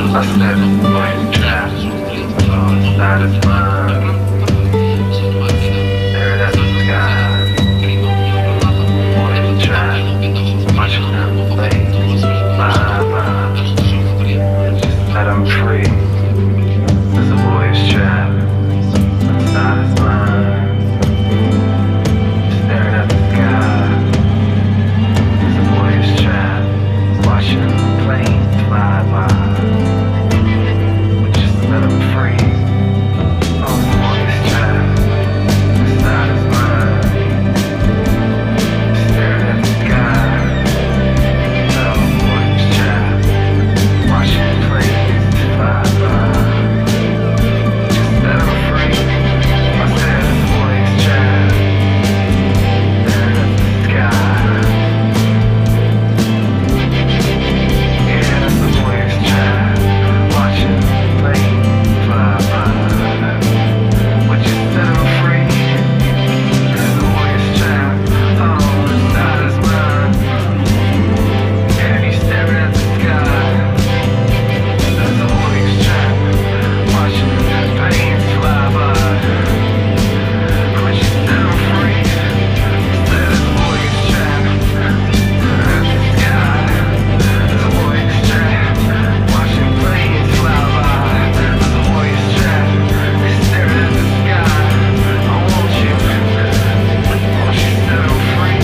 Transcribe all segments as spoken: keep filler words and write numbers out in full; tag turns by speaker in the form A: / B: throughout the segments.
A: I said, boy, trash, so satisfied. Staring at the sky, boy, trash, watching them play, fly by. Just set them free. There's a boy's trap, satisfied. Staring at the sky, there's a boy's trap, watching planes fly by. Let them free. Oh, boy's trap, satisfied. Staring at the sky. Oh, boy's trap, watching planes fly by. Just let them free. I said, boy's trap, staring at the sky. Yeah, that's the boy's trap, watching planes. Would you set him free? There's a boy's trap, oh, it's not as mine. And he's staring at the sky. There's a boy's trap, watching the planes fly by. Would you set him free? There's a boy's trap, at the sky. There's a boy's trap, watching planes fly by. There's a boy's trap. Staring at the sky, I want you, won't you set them free?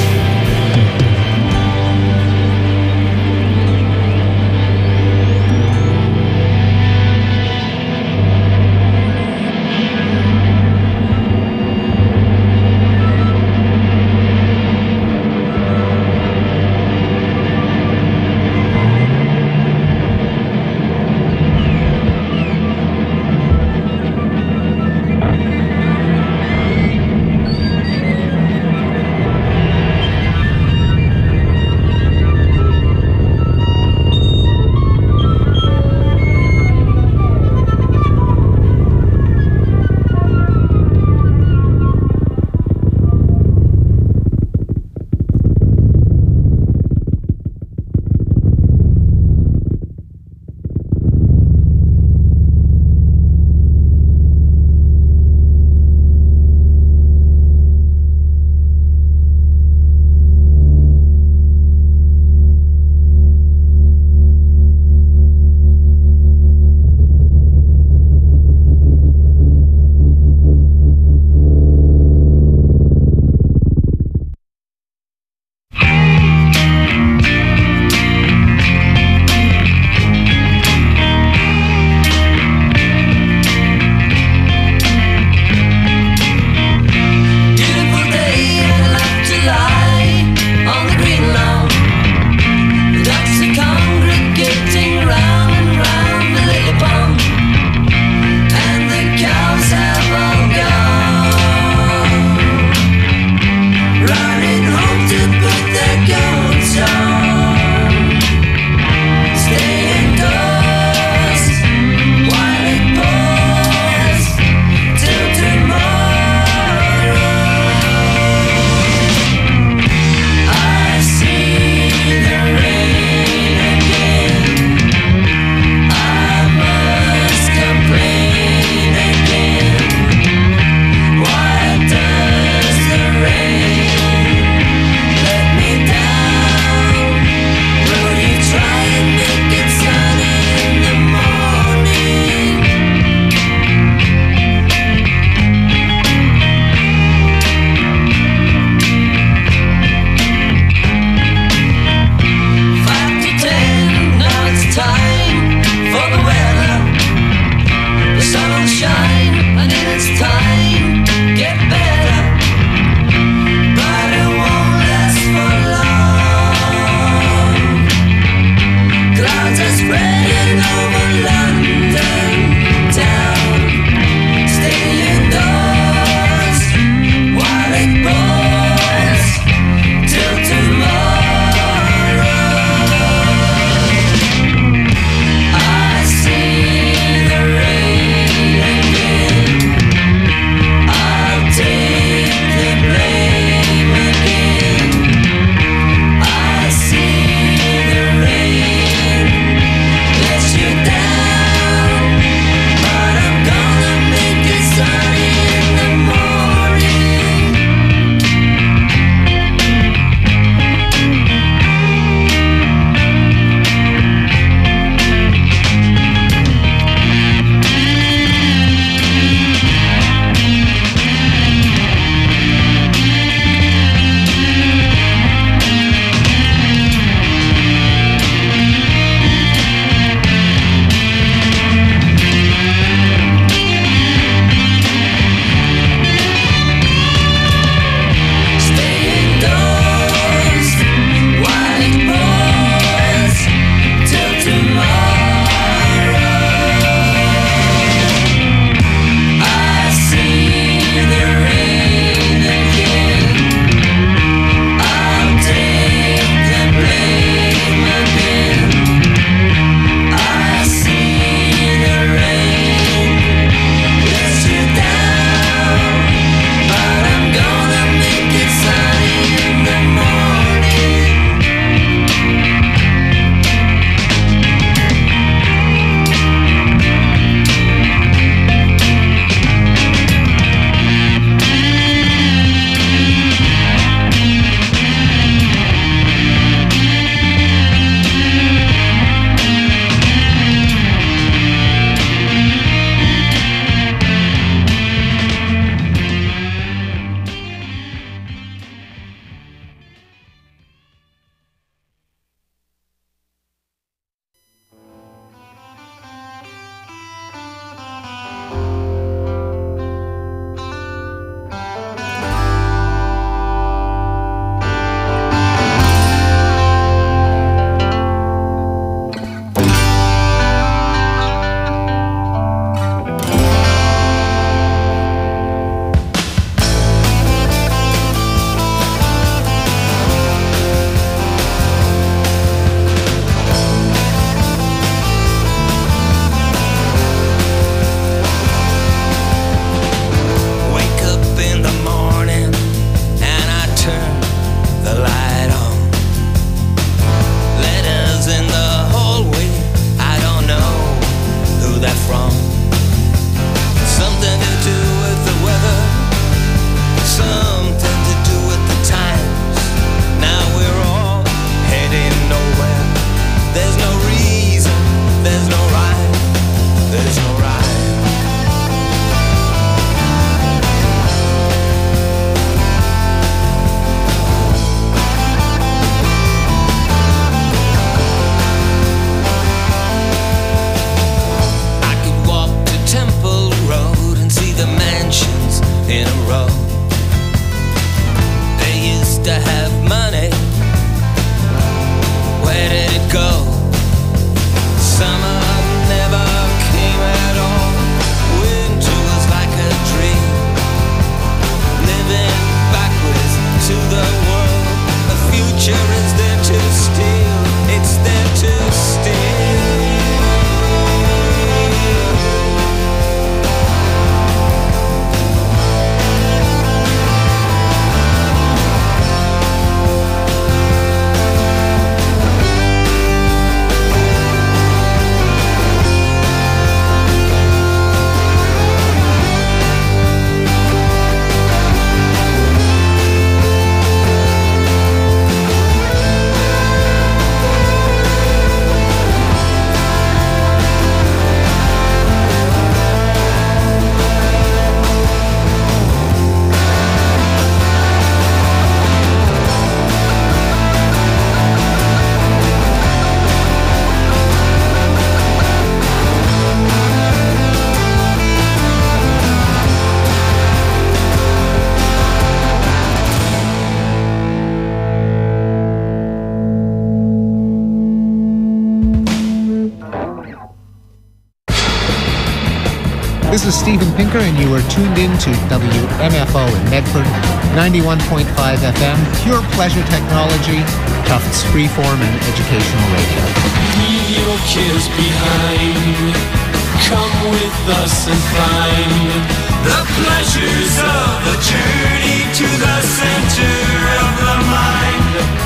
B: This is Steven Pinker, and you are tuned in to W M F O in Medford, ninety-one point five F M, pure pleasure technology, Tufts freeform and educational radio.
C: Leave your cares behind. Come with us and find the pleasures of the journey to the center of the mind.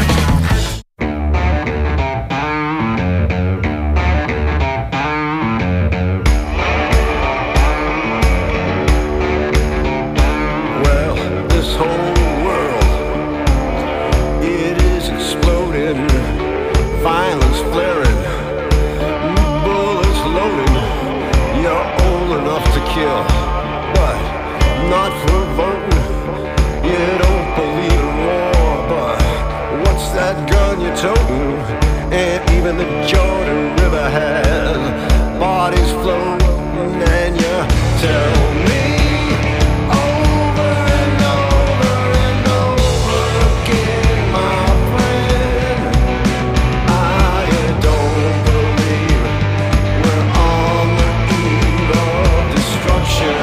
D: Violence flaring, bullets loading. You're old enough to kill, but not for voting. You don't believe in war, but what's that gun you're toting? And even the Jordan River has bodies floating, and you tell me over and over and over again, my friend, I don't believe we're on the eve of destruction.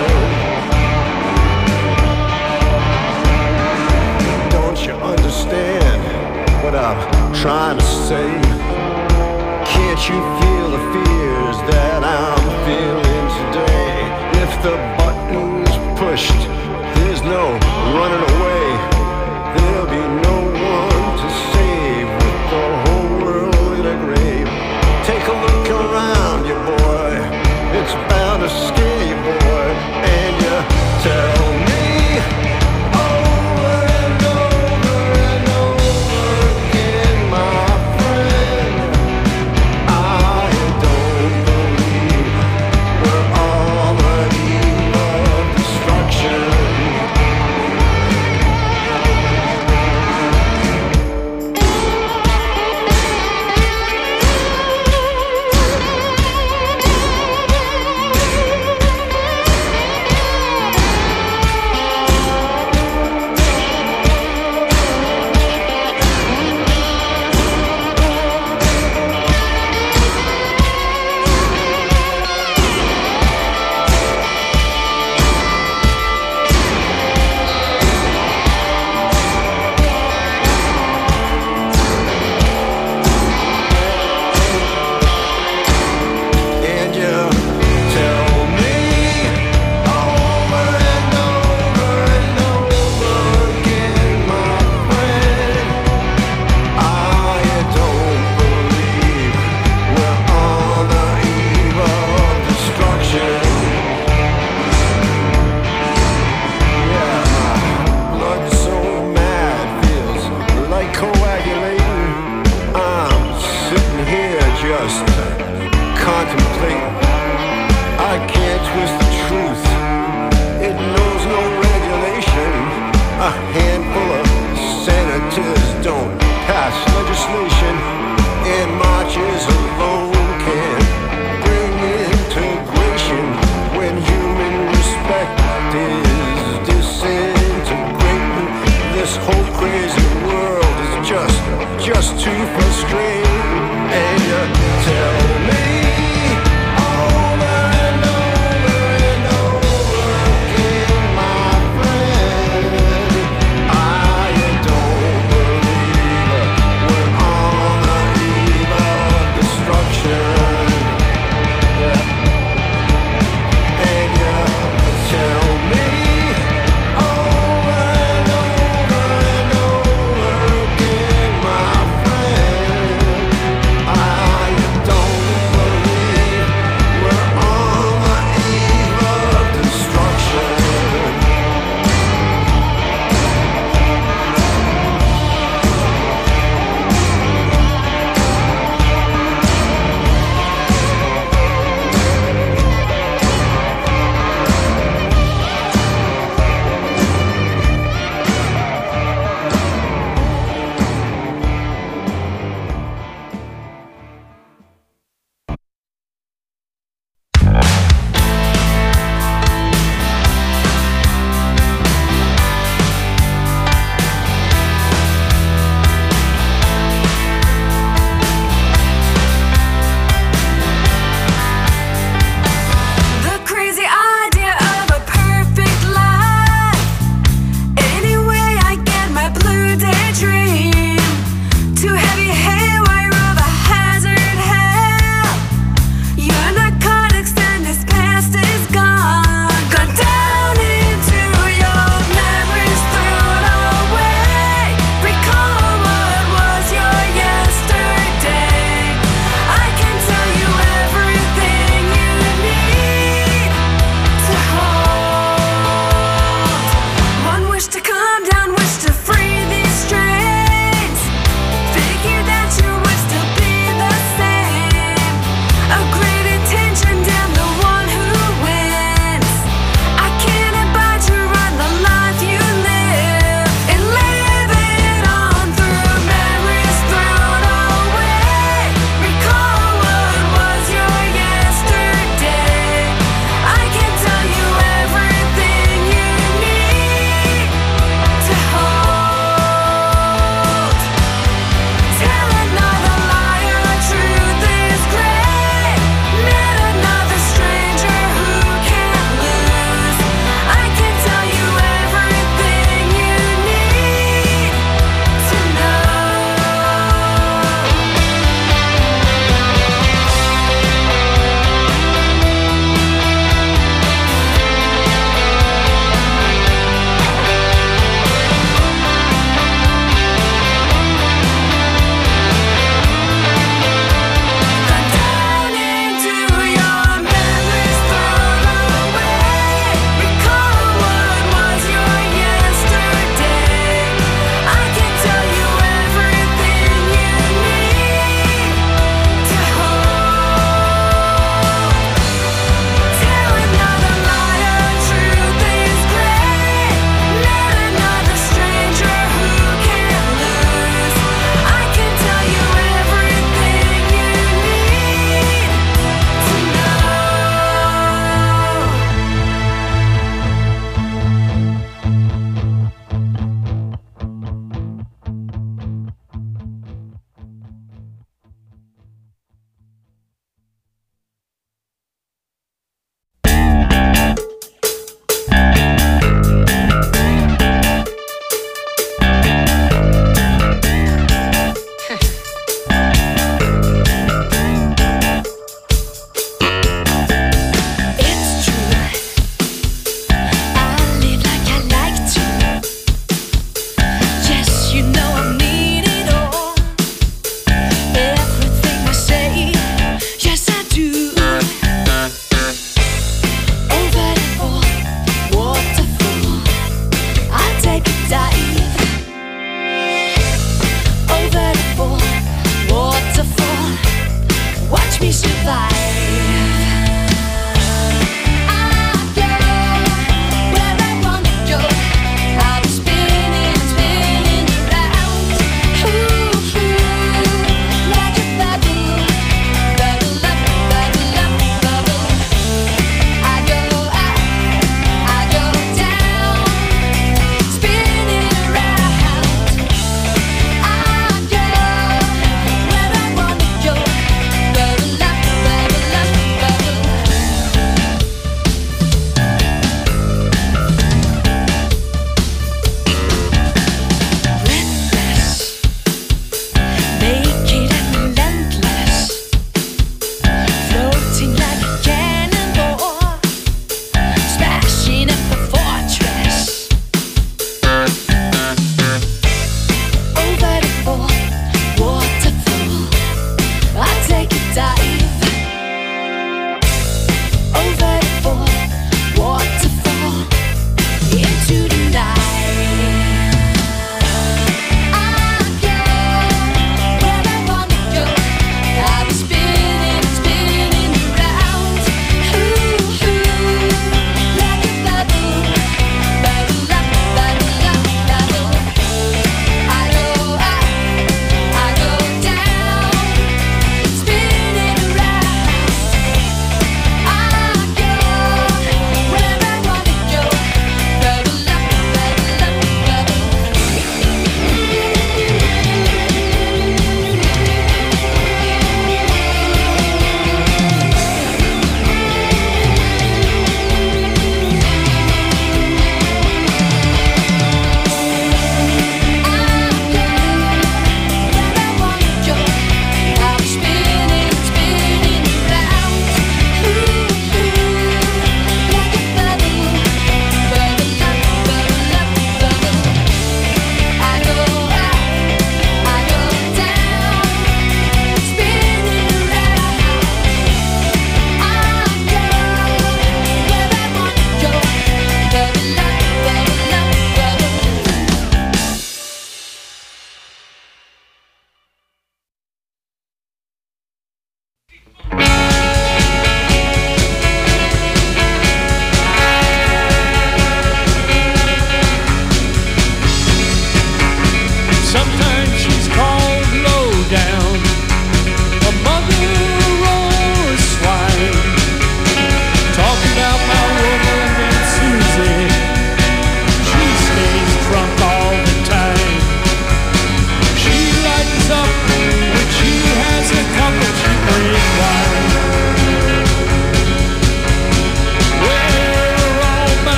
D: Don't you understand what I'm trying to say? Can't you feel the fears that I'm feeling today? If the button's pushed, there's no running away. There'll be no one to save with the whole world in a grave. Take a look around you, boy. It's bound to scare you, boy. And you tell me over and over and over again, my friend, I don't believe we're on the eve of destruction. And you tell me over and over and over again, my friend, I don't believe we're on the eve of destruction. Yeah, my blood's so mad, feels like coagulating. I'm sitting here just contemplating. I can't twist the truth. It knows no regulation. A handful of senators don't pass legislation, and marches alone can bring integration when human respect is disintegrating. This whole crazy world is just, just too frustrating. And you tell me over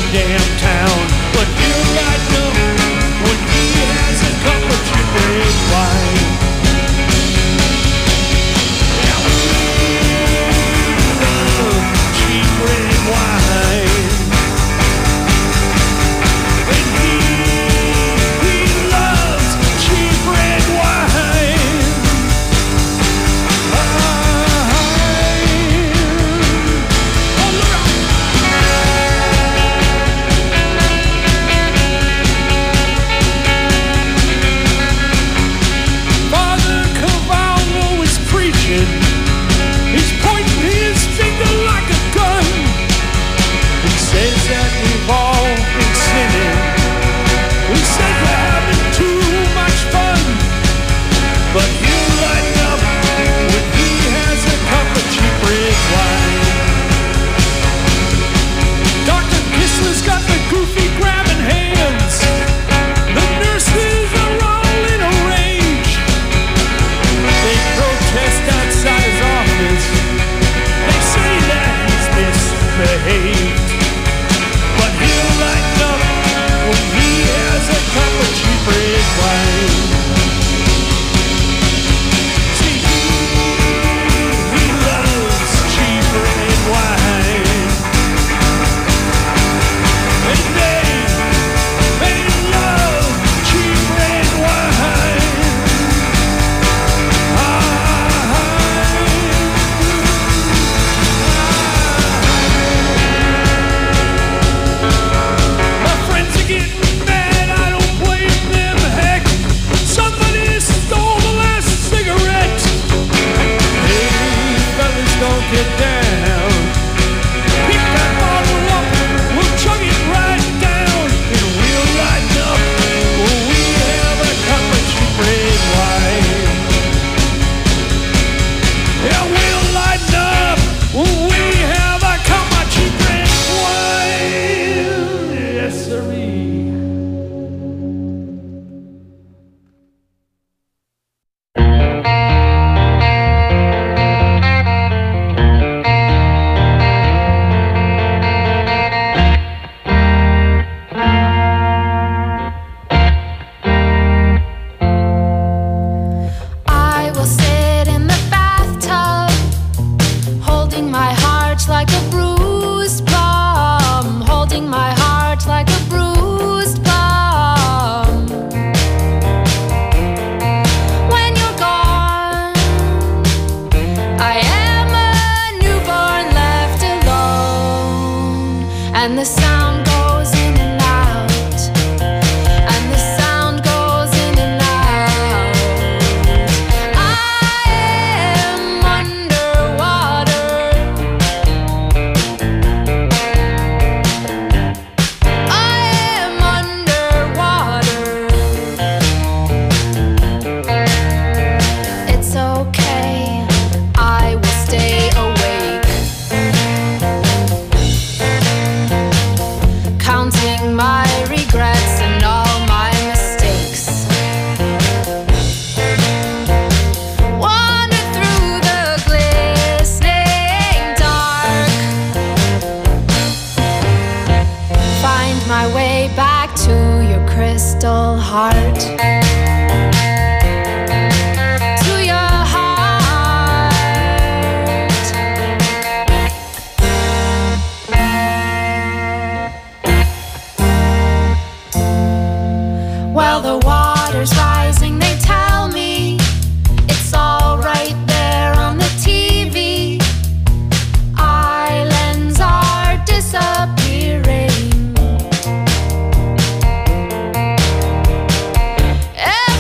C: damn town. But he'll lighten up when he has a cup of cheap red wine. Yeah, we love cheap red wine. And he, he loves cheap red wine. Father Cavallo is preaching. He's pointing his finger like a gun. He says that we've all been sinning. He says we're having too much fun. But he'll lighten up when he has a cup of cheap red wine. Doctor Kissler's got the goofy grabbing hands. The nurses are all in a rage. They protest outside his office. They say that he's misbehaved. But he'll lighten up when he has a cup of cheap red wine. See, he, he loves cheap red wine. And they, they love cheap red wine. My friends are getting mad, I don't blame them, heck. Somebody stole the last cigarette. Hey, fellas, don't get down. Pick that bottle up, we'll chug it right down. And we'll lighten up when we have a cup of cheap red wine. Yeah, we'll lighten up when we have a cup of cheap red wine. Yes, sirree.
E: I will sit in the bathtub, holding my heart like a bruised plum, holding my heart like a bruised plum. When you're gone, I am a newborn left alone, and the sound goes in and out, and the sound goes in and out. I am underwater. I am underwater. It's okay, I will stay awake, counting my regrets and all my mistakes. Wander through the glistening dark, find my way back to your crystal heart, to your heart. While the water's rising, they tell me it's all right there on the T V. Islands are disappearing.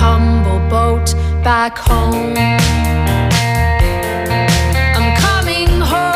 E: humble boat back home. I'm coming home.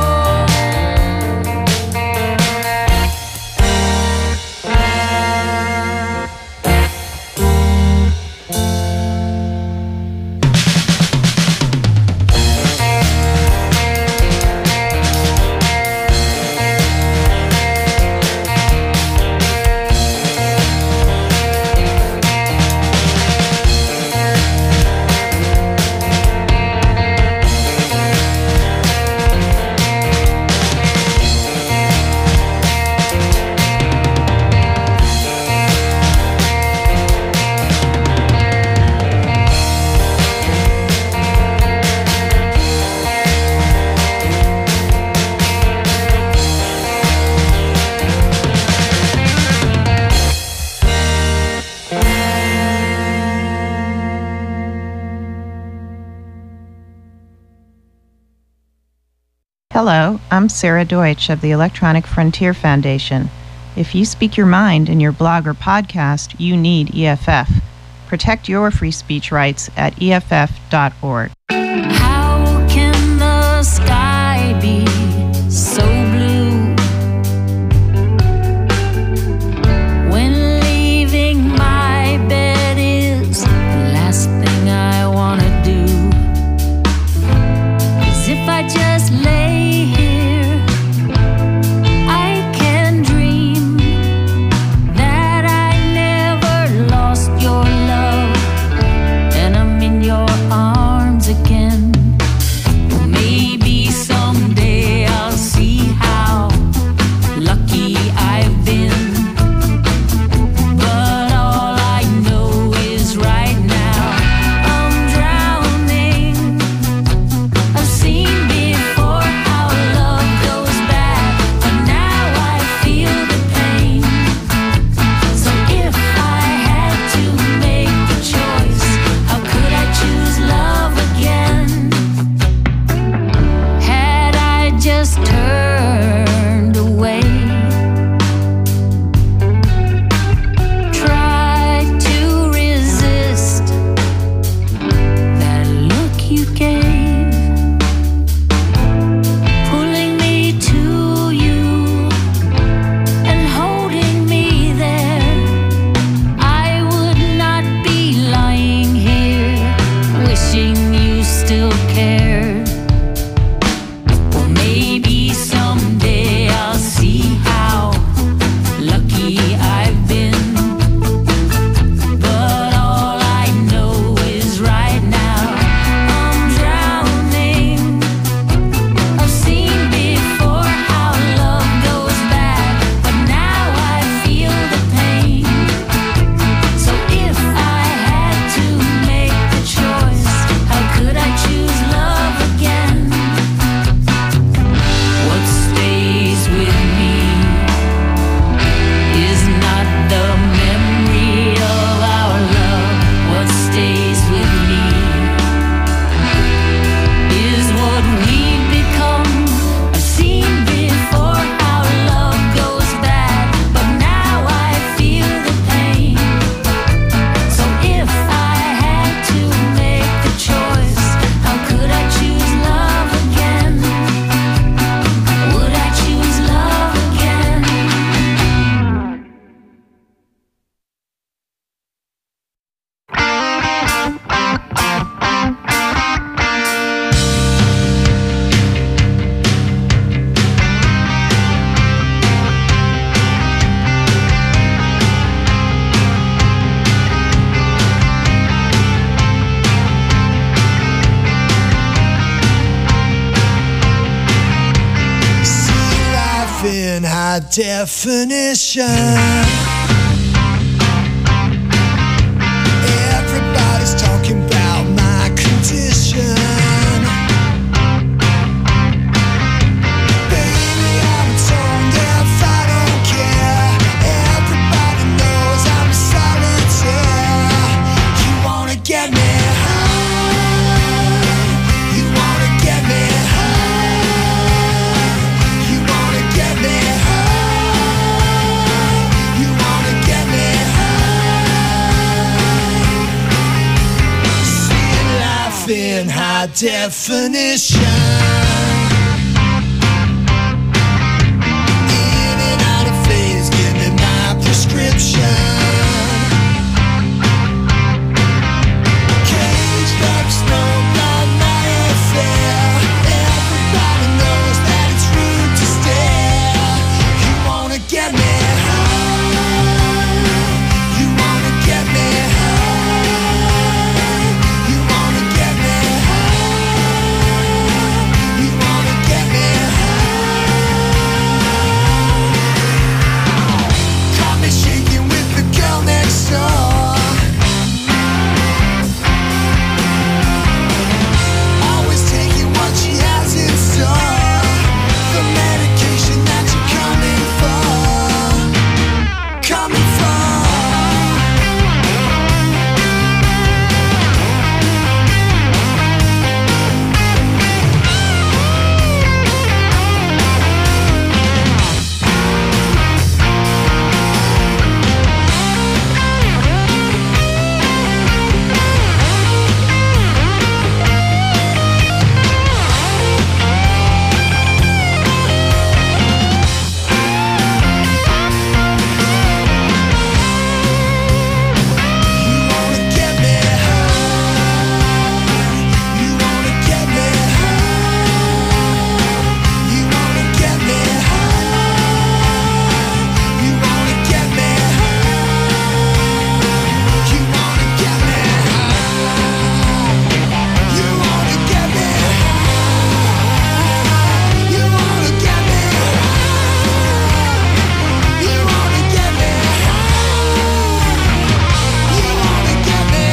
F: Hello, I'm Sarah Deutsch of the Electronic Frontier Foundation. If you speak your mind in your blog or podcast, you need E F F. Protect your free speech rights at E F F dot org.
E: How can the sky be so blue when leaving my bed is the last thing I want to do? 'Cause if I just lay here, I can dream that I never lost your love and I'm in your arms again. Maybe someday I'll see how lucky I've been. But all I know is right now I'm drowning. I've seen before how love goes bad, but now I feel the pain. So if I had to make the choice, how could I choose love again? Had I just turned away, tried to resist that look you gave, pulling me to you and holding me there, I would not be lying here wishing you still cared. Or maybe someday I'll see how lucky I've been. But all I know is right now I'm drowning. I've seen before how love goes bad, but now I feel the pain. So if I had to make the choice, how could I choose love again? What stays with me is not the memory of our love. What stays with me is what we've become. I've seen before how love goes bad, but now I feel the pain. So if I had to make the choice, how could I choose love again? Would I choose love again?
G: See life in high definition. Everybody's talking about my condition. Baby, I'm tone deaf, I don't care. Everybody knows I'm solitaire. You wanna get me high. You wanna get me high. You wanna get me high. You life in high definition. In and out of phase, give me my prescription. Caged up, snowblind, my affair. Everybody knows that it's rude to stare. You wanna get me high. You wanna get me high. You wanna get me high. You wanna get me high. Caught me shaking with the girl next door. Always taking what she has in store. The medication that you're coming for. Coming for. You wanna get me high. You wanna get me high. You wanna get me high. You wanna get me high. You wanna get me high. You wanna get me high. You wanna get me high. You wanna get me high. You wanna get me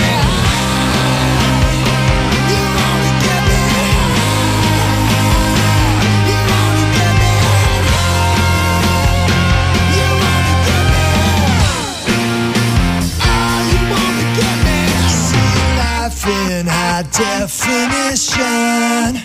G: high. You wanna get me high. You wanna get me high. You wanna get me high. Ah, you wanna get me high. See life in high definition.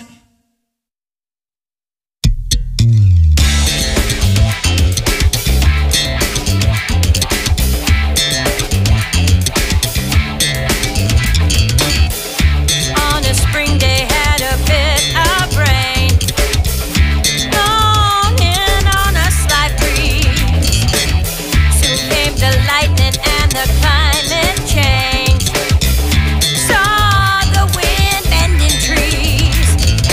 H: On a spring day, had a bit of rain. Blown in on a slight breeze. Soon came the lightning and the climate change. Saw the wind bending trees.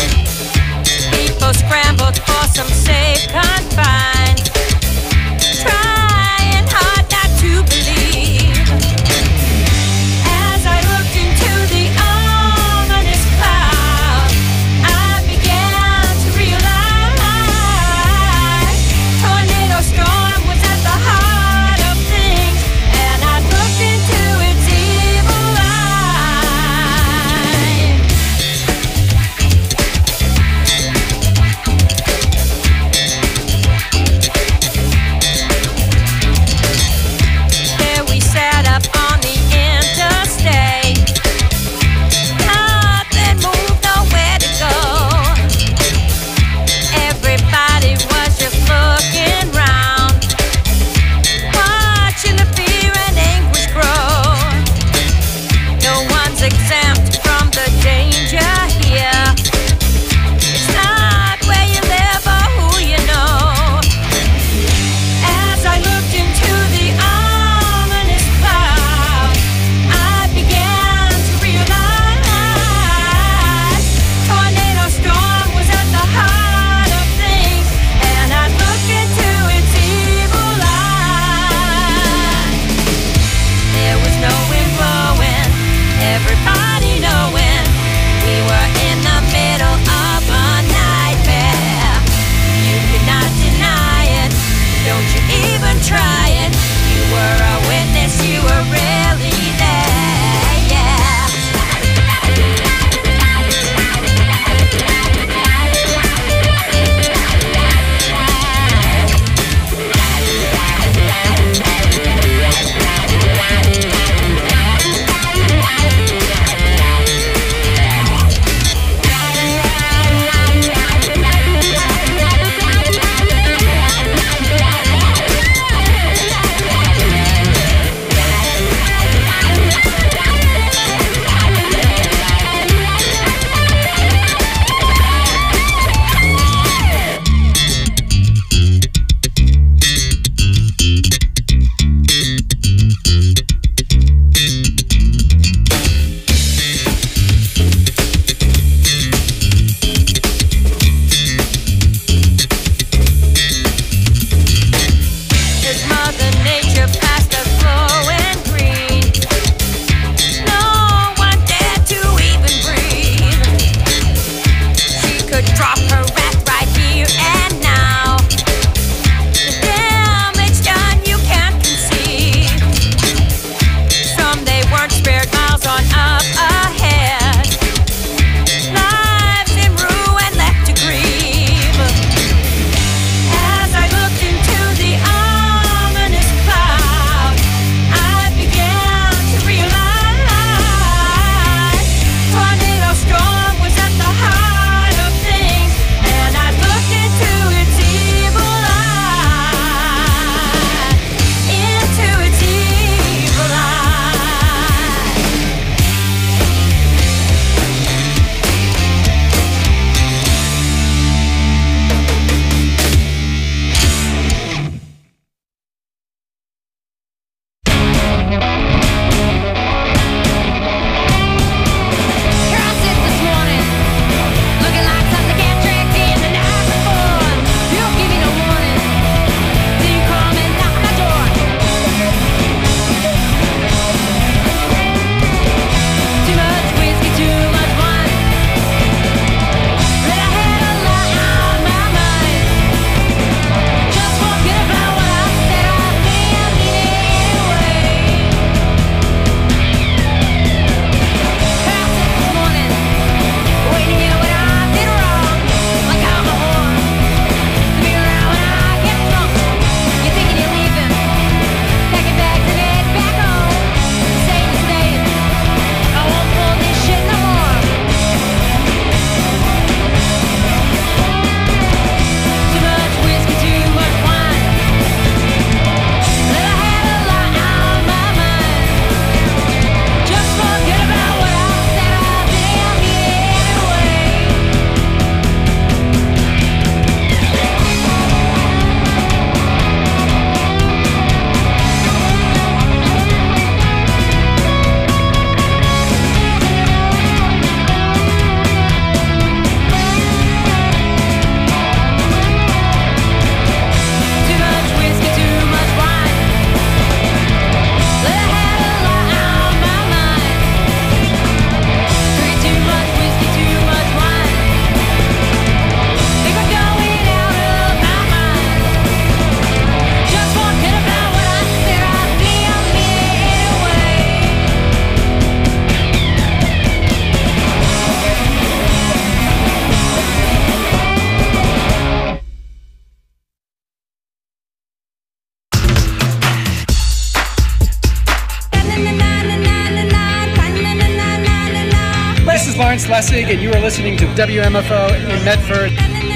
I: is Lawrence Lessig, and you are listening to W M F O in Medford.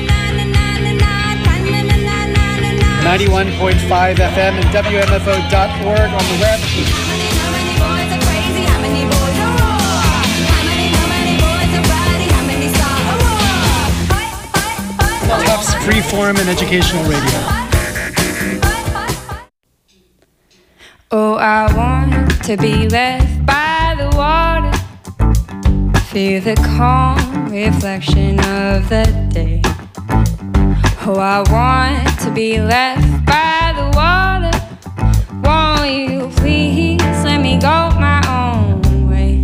I: ninety-one point five F M and W M F O dot org on the web. Tufts Freeform and Educational Radio.
J: Oh, I want to be left by the water, feel the calm reflection of the day. Oh, I want to be left by the water, won't you please let me go my own way.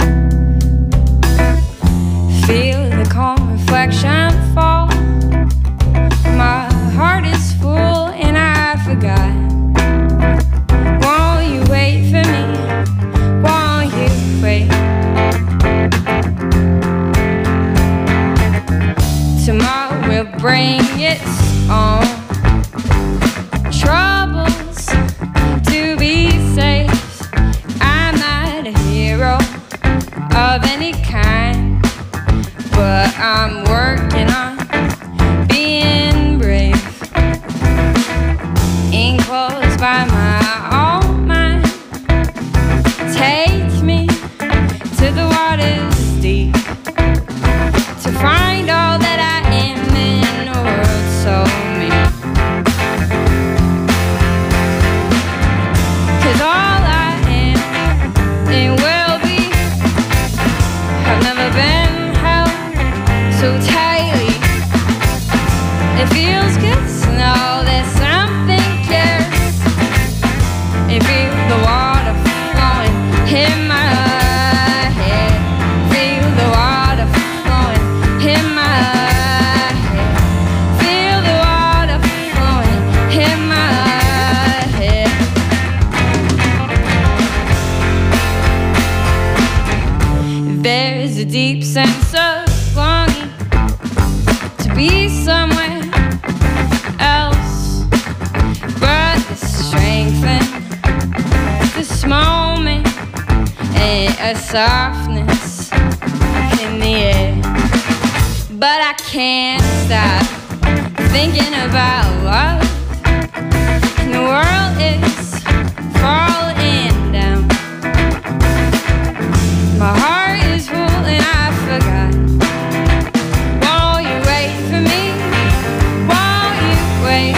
J: Feel the calm reflection fall, my heart is full and I forgot. Won't you wait for me? Won't you wait? Tomorrow will bring its own troubles to be safe. I'm not a hero of any kind, but I'm working on being brave. Enclosed by my own mind, take me to the water's deep, to find all that I am in a world so mean. 'Cause all I am and will be have never been held so tightly. It feels good to know that something cares. It feels the water flowing in my head. Feel the water flowing in my head. Feel the water flowing in my head. There's a deep sense of longing to be somewhere else, but the strength in this moment and a softness in the air. But I can't stop thinking about love, and the world is falling down. My heart is full and I forgot. Won't you wait for me? Won't you wait?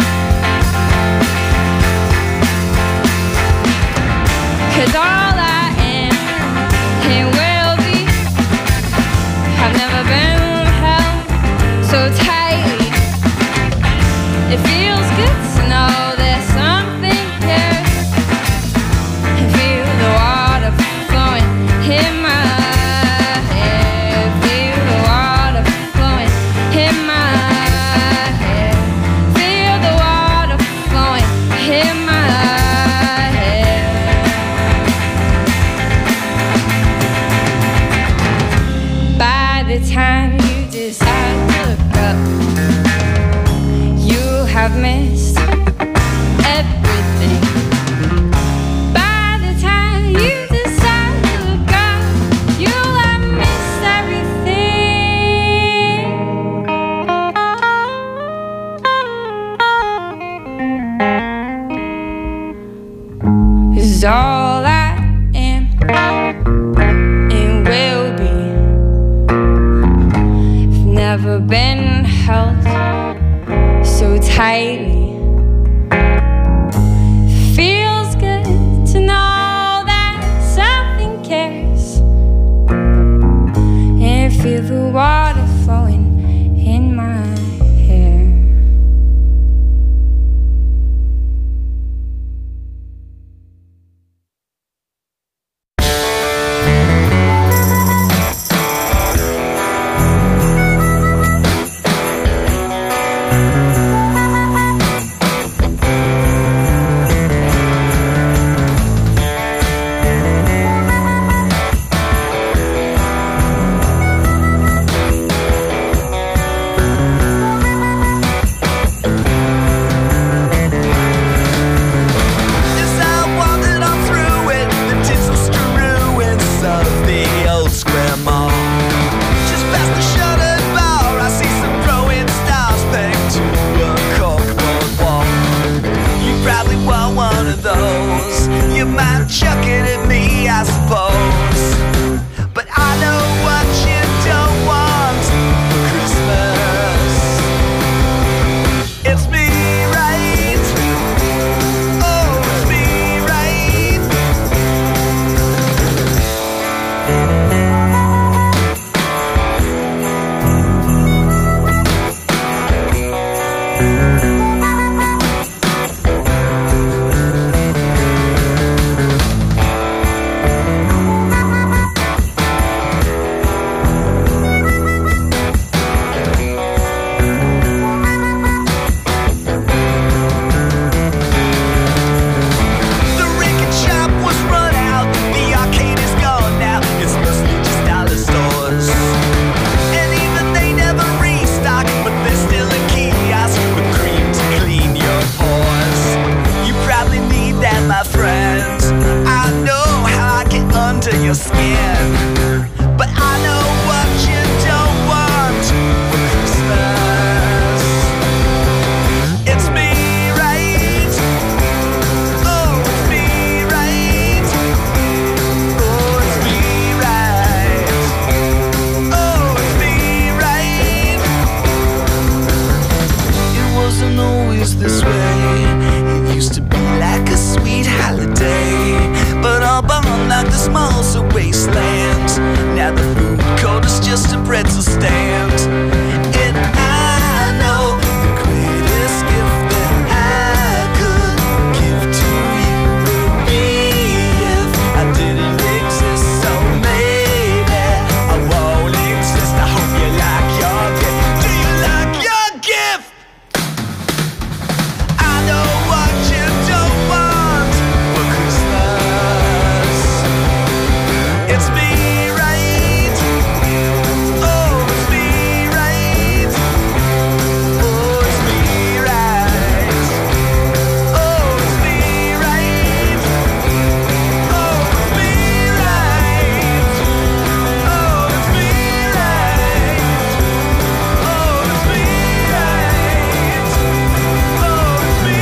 J: 'Cause all I am and will be have never been held so tightly. It feels good to know that something cares. And feel the water flowing in my head. Feel the water flowing in my head. Feel the water flowing in my head. By the time you decide to look up, you have missed everything. By the time you decide to look up, you'll have missed everything. 'Cause all I am and will be have never been held so tightly. Feels good to know that something cares, and feel the water flowing in my hair.
G: chuck it at me, I suppose. But I know what you don't want for Christmas. It's me, right? Oh, it's me, right? Your skin, but I know what you don't want for Christmas. It's me, right? Oh, it's me, right? Oh, it's me, right? Oh, it's me, right? It wasn't always this way. It used to be like a sweet holiday, but all born like the smalls of wastelands. Now the food court is just a pretzel stand. And I know the greatest gift that I could give to you would be if I didn't exist. So maybe I won't exist. I hope you like your gift. Do you like your gift? I know what you don't want for Christmas. It's me, right? Oh, it's me, right? Oh, it's me, right? Oh, it's me, right? Oh, it's me, right? Oh, it's me, right? Oh, it's me, right? Oh, it's me.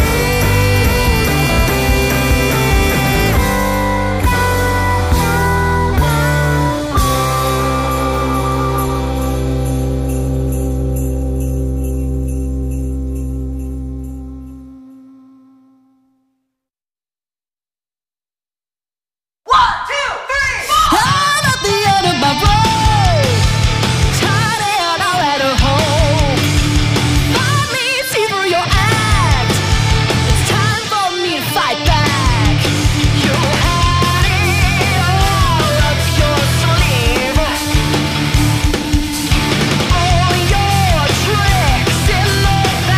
G: One, two, three, four.
K: I'm at the end of my road, tired and all at home. Find me, fever your act. It's time for me to fight back. You had it all up your sleeve. All your tricks in the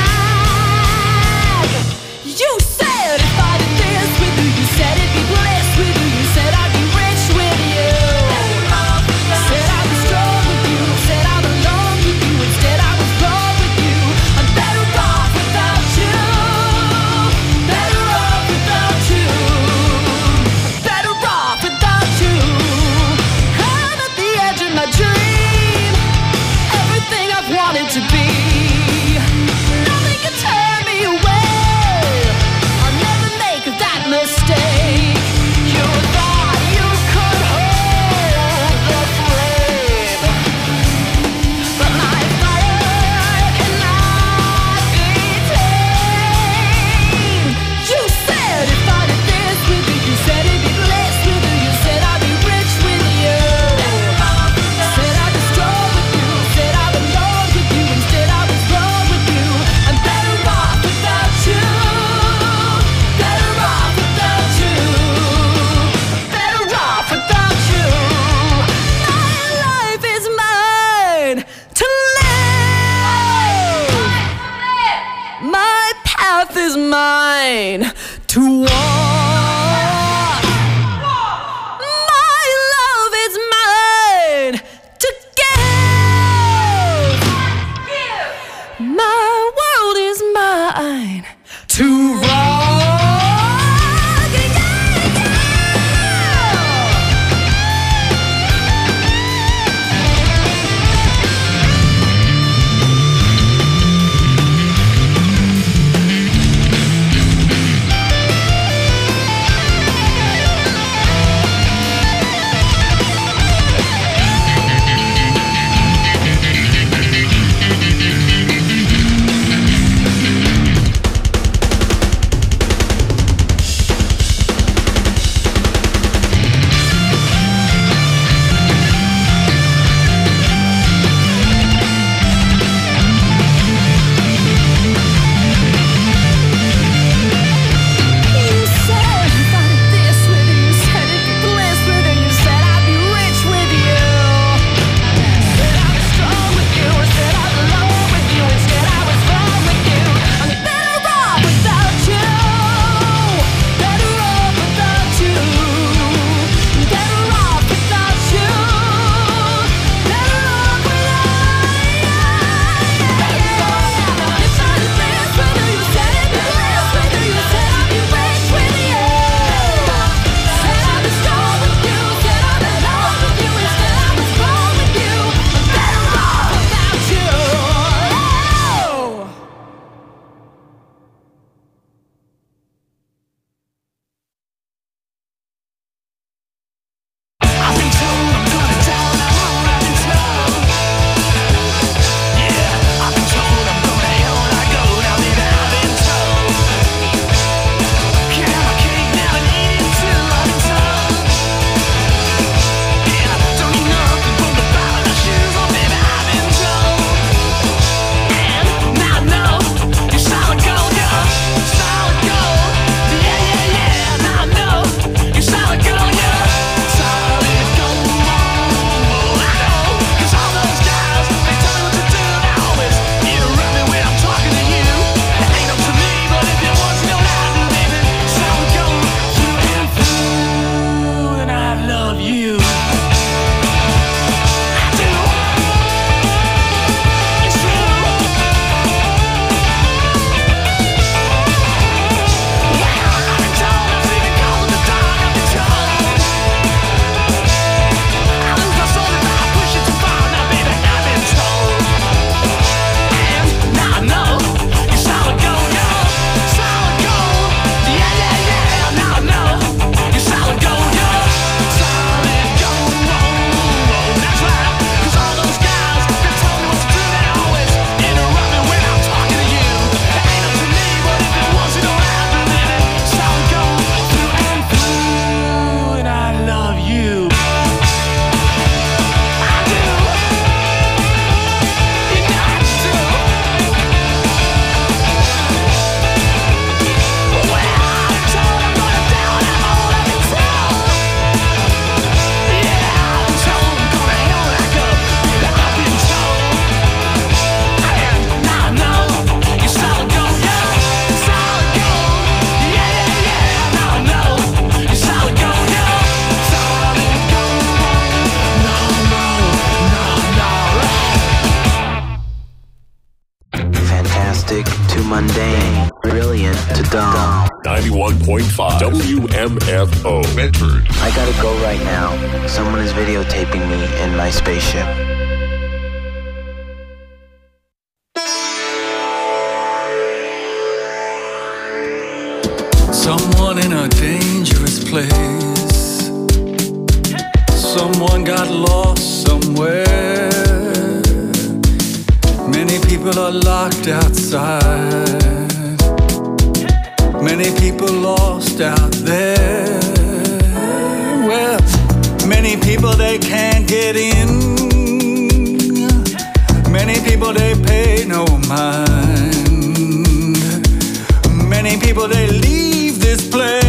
K: bag. You said if I did this with you, you said it'd be bliss with you. You said I'd be rich with you. Said I'd be strong with you. Said I belong with you. Instead I was wrong with you. I'm better off without you. Better off without you. Better off without you. I'm at the edge of my dream. Everything I've wanted to be. Nothing can turn me away. I'll never make that mistake. You thought you could hold the flame, but my fire cannot be tamed. You said if I did this with you, you said it'd be bliss with you. You said I'd be rich with you. Said I'd
L: mundane, brilliant to dumb.
M: ninety-one point five W M F O Medford.
L: I gotta go right now. Someone is videotaping me in my spaceship.
C: Someone in a dangerous place. Someone got lost somewhere. Many people are locked outside. Many people lost out there. Well, many people they can't get in. Many people they pay no mind. Many people they leave this place.